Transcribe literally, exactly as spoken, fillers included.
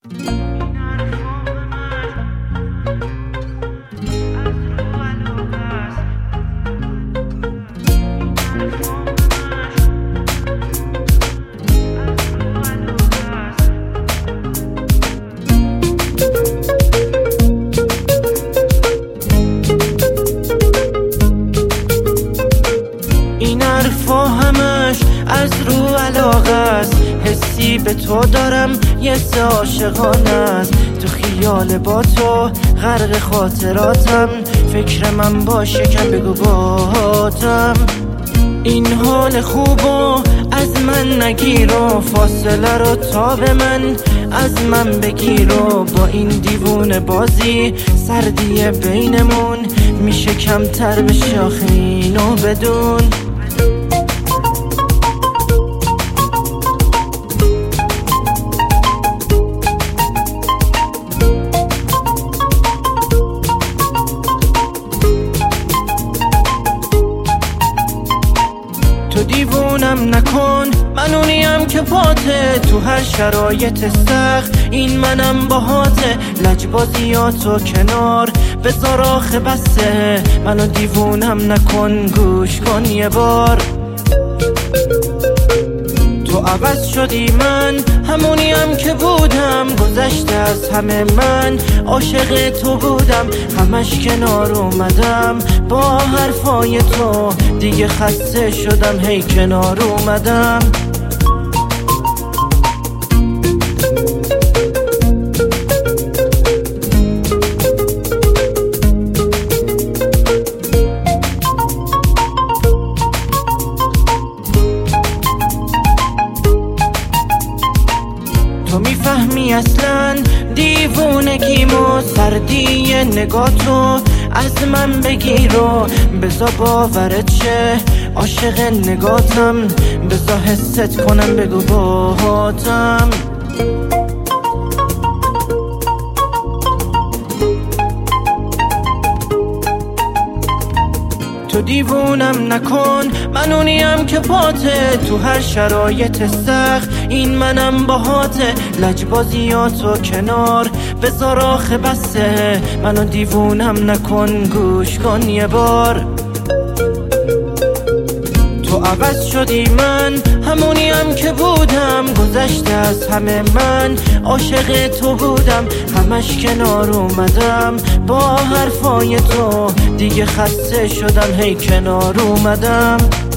این حرفا همش از رو علاقه است، حسی به تو دارم یه سه عاشقانه است. تو خیال با تو غرق خاطراتم، فکر من باشه کم بگو باهاتم. این حال خوبو از من نگیر و فاصله رو تا به من از من بگیر و با این دیوونه بازی سردی بینمون میشه کمتر بشه آخه اینو بدون. تو دیوونم نکن، من اونیم که پاته تو هر شرایط سخت، این منم باهاته. لجبازیاتو کنار بذار آخه بسه، منو دیوونم نکن گوش کن یه بار. تو عوض شدی، من همونیم که بودم، گذشته از همه من عاشق تو بودم. همش کنار اومدم با حرفای تو، دیگه خسته شدم هی کنار اومدم. تو میفهمی اصلا دیوونگیمو، سردی نگاه تو از من بگیر و بزا باورت شه عاشق نگاتم، بزا حست کنم بگو باهاتم. تو دیوونم نکن، من اونیم که پاته تو هر شرایط سخت، این منم باهاته. لجبازیاتو کنار بذار آخه بسه، منو دیوونم نکن گوش کن یه بار. تو عوض شدی، من همونیم که بودم، گذشته از همه من عاشق تو بودم. همش کنار اومدم با حرفای تو، دیگه خسته شدم هی کنار اومدم.